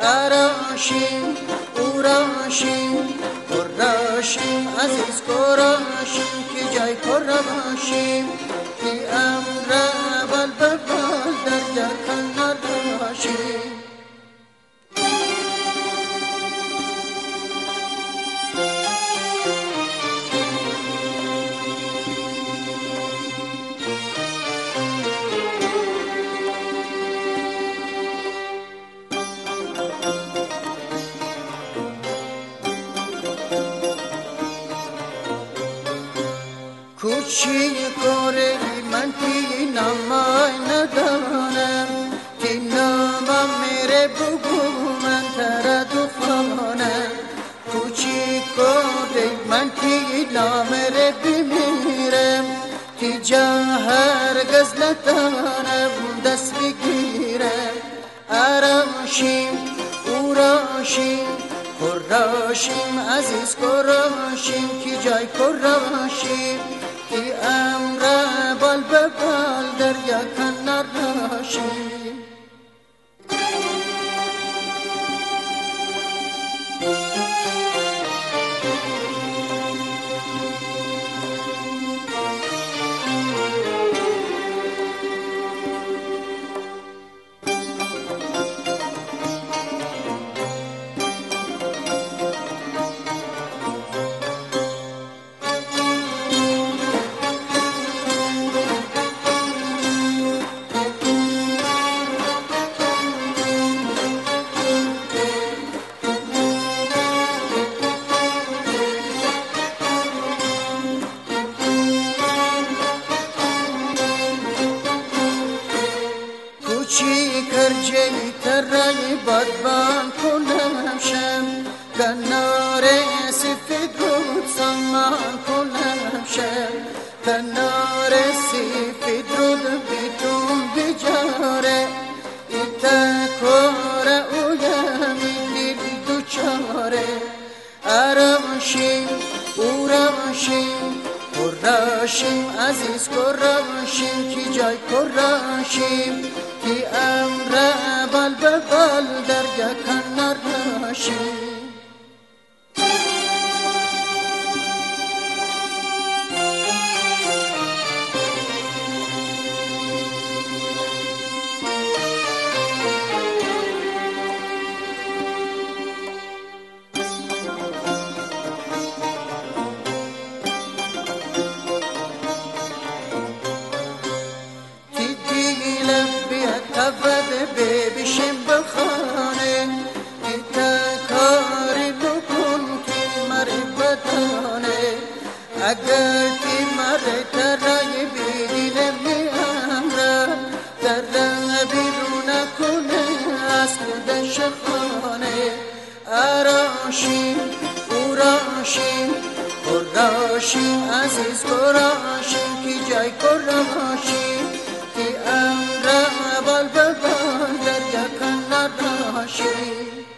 اراشیم اوراشیم قراشیم عزیز قراشیم که جای پر باشیم که امر بل ببال در جکن راشیم کوچی کوری من کی نامای ندانم کی نامم میره بگو من تردفانم کوچی کوری من کی نامره بمیرم کی جا هرگز نتانم دست بگیرم اراشیم اوراشیم قراشیم عزیز قراشیم کی جای قراشیم کی امر بال ببال در یکن راشیم کوچی کرجی ترای بادبان کنم شم کنار سفید رود سامان کنم شم کنار سفید رود بیتون بجاره ایتا کاره اویمی دل دوچاره اراشیم اوراشیم قراشیم عزیز قراشیم کی جای قراشیم کی امر بال ببال در یکن راشیم ببیشیم بخانه ایتا کاری بکن که مره بدانه اگر که مره ترای بیدیل می امره تره بیرون کنه از خودش خانه اراشیم اوراشیم قراشیم عزیز قراشیم کی جای قراشیم کی امر بال ببال در یکن راشیم